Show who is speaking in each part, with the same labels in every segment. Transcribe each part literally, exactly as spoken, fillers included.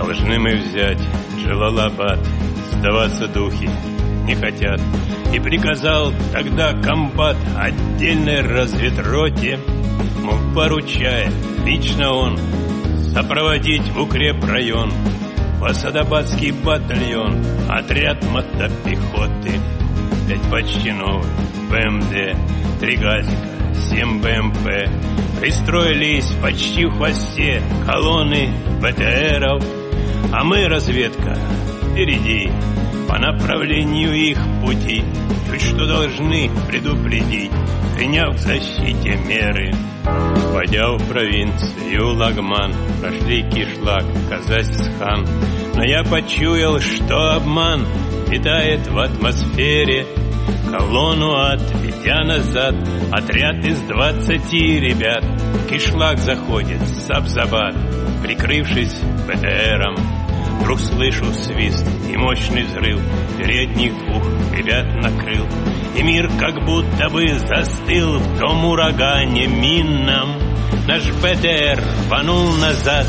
Speaker 1: Должны мы взять Джалалабад, сдаваться духи не хотят. И приказал тогда комбат отдельной разведроте, мол, поручая лично он сопроводить в укрепрайон в Асадабадский батальон отряд мотопехоты. Пять почти новых БМД, три газика, семь БМП пристроились почти в хвосте колонны БТРов, а мы, разведка, впереди по направлению их пути, чуть что должны предупредить, приняв к защите меры. Войдя в провинцию Лагман, прошли Кишлак, Казахстан, но я почуял, что обман витает в атмосфере. Колонну отведя назад, отряд из двадцати ребят Кишлак заходит, Сабзабад, прикрывшись БТРом. Вдруг слышу свист и мощный взрыв, передних двух ребят накрыл, и мир как будто бы застыл в том урагане минном. Наш БТР рванул назад,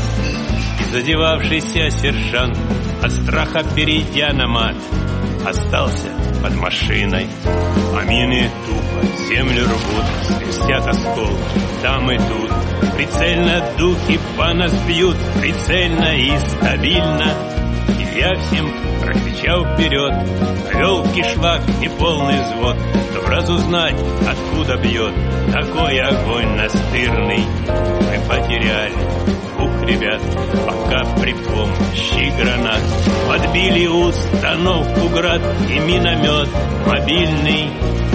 Speaker 1: и задевавшийся сержант, от страха перейдя на мат, остался под машиной. А мины тупо землю рвут, свистят осколки там и тут. Прицельно духи по нас бьют, прицельно и стабильно. И я всем прокричал вперед, повел Кишлак неполный взвод, чтоб разузнать, откуда бьет такой огонь настырный. Мы потеряли двух ребят, пока при помощи гранат подбили установку град и миномет мобильный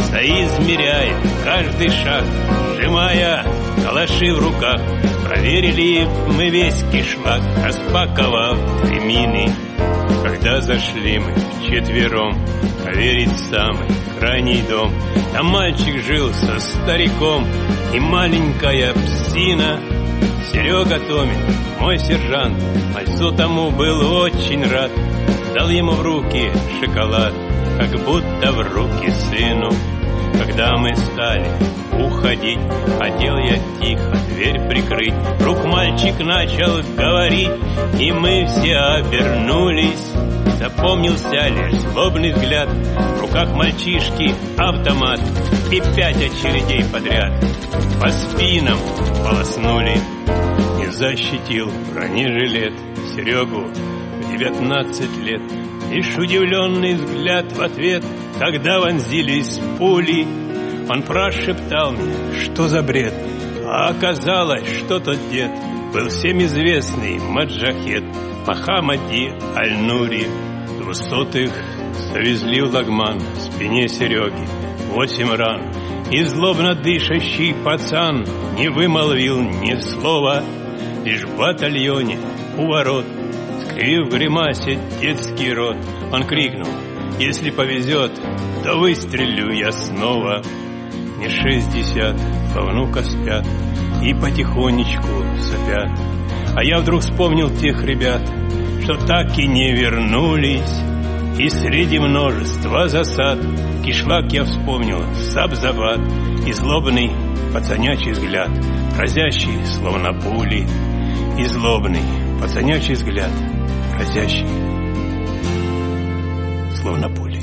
Speaker 1: соизмеряет каждый шаг, сжимая калаши в руках. Проверили мы весь Кишлак, распаковав три мины. Когда зашли мы вчетвером проверить самый крайний дом, там мальчик жил со стариком и маленькая псина. Серега Томин, мой сержант, мальцу тому был очень рад. Дал ему в руки шоколад, как будто в руки сыну. Когда мы стали уходить, хотел я тихо дверь прикрыть. Вдруг мальчик начал говорить, и мы все обернулись. Запомнился лишь злобный взгляд, в руках мальчишки автомат, и пять очередей подряд по спинам полоснули. Не защитил бронежилет Серегу в девятнадцать лет. Лишь удивленный взгляд в ответ, когда вонзились пули. Он прошептал мне, что за бред, а оказалось, что тот дед был всем известный маджахед Мохаммади Аль-Нури. Двухсотых завезли в Лагман, в спине Сереги восемь ран, и злобно дышащий пацан не вымолвил ни слова. Лишь в батальоне у ворот, скривив в гримасе детский рот, он крикнул: если повезет, то выстрелю я снова. Не шестьдесят, два внука спят и потихонечку сопят. А я вдруг вспомнил тех ребят, что так и не вернулись. И среди множества засад Кишлак я вспомнил Сабзабад, и злобный пацанячий взгляд, разящий словно пули. И злобный пацанячий взгляд, разящий словно пули.